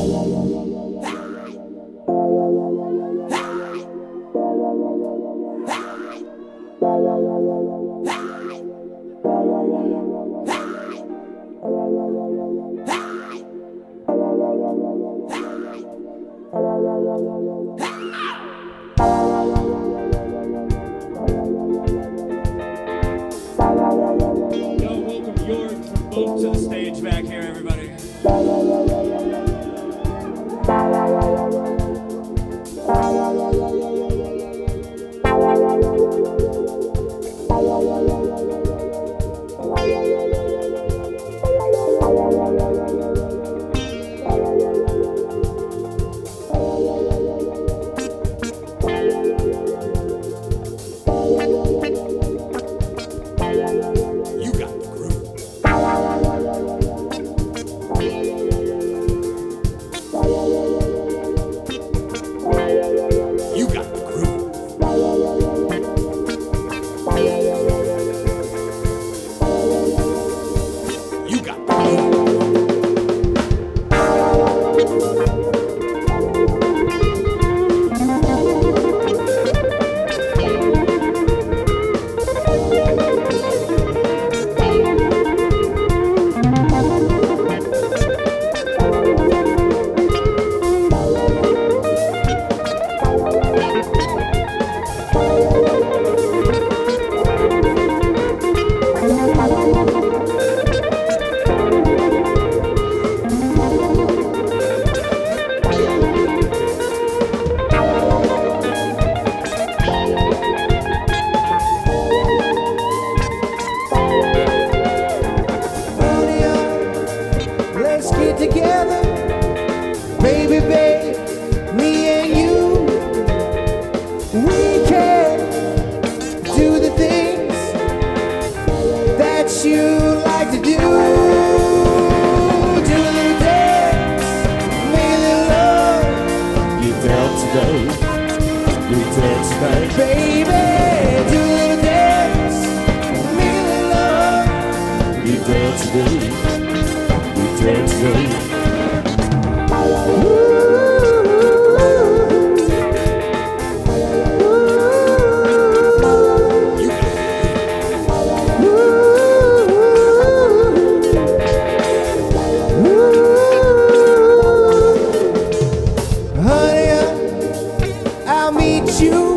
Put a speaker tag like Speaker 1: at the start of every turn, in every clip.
Speaker 1: Move to the stage back here, everybody.
Speaker 2: Together, baby, babe, me and you, we can do the things that you like to do. Do a little dance, make a little love.
Speaker 3: You dance today, you dance today,
Speaker 2: baby. Do a little dance, make a little love.
Speaker 3: you dance today, you dance today.
Speaker 2: Honey, I'll meet you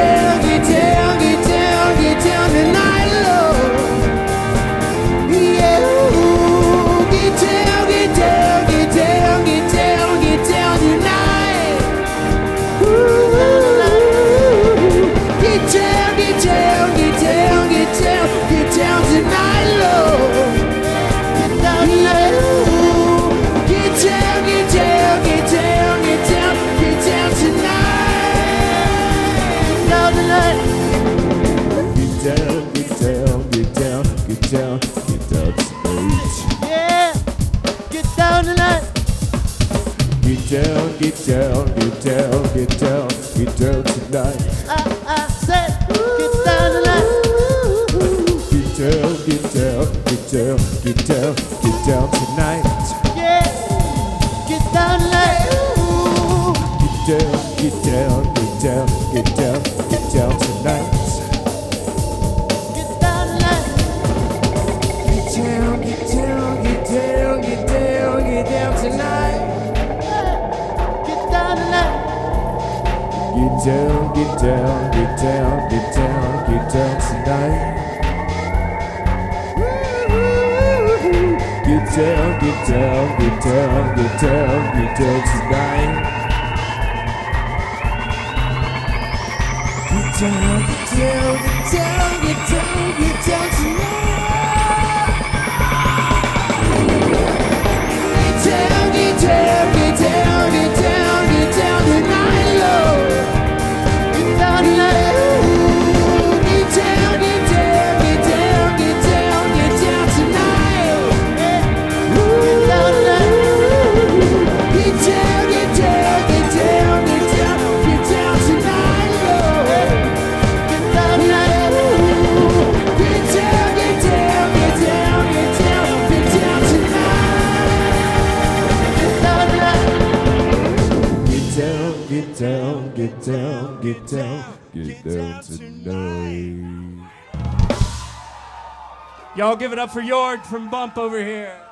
Speaker 2: down, get down, get down, get down tonight, Lord. Yeah, ooh, get down, get down, get down, get down, get down tonight. Ooh, get down, get down, get down, get down, get down tonight, Lord. Get down tonight. Ooh, get down, get down, get down, get down, get down tonight. Get down tonight.
Speaker 3: Get down, get down, get down, get down, get down tonight.
Speaker 2: Yeah, get down tonight.
Speaker 3: Get down, get down, get down, get down, get down tonight.
Speaker 2: I said, get down tonight.
Speaker 3: Get down, get down, get down, get down, get down tonight.
Speaker 2: Yeah, get down tonight. Ooh,
Speaker 3: Get down, get down, get down, get down, get down tonight.
Speaker 2: get down tonight. Get down, get down, get down, get down, get down tonight. Get down tonight.
Speaker 3: Get down, get down, get down, get down, get down tonight. Get down, get down, get down, get down, get down tonight.
Speaker 2: Get down, get down, get down, get down, get down tonight. Get down, get down, get down, get down, get down tonight, Lord. Get down tonight. Ooh, get down, get down, get down, get down, get down tonight. Ooh, get down tonight. Get down, get down, get down, get down, get down tonight, Lord. Get down tonight. Ooh, get down, get down, get down, get down, get down tonight. Get down tonight.
Speaker 3: Get down, get down, get down, get down, get down tonight.
Speaker 1: Y'all give it up for Yord from Bump over here.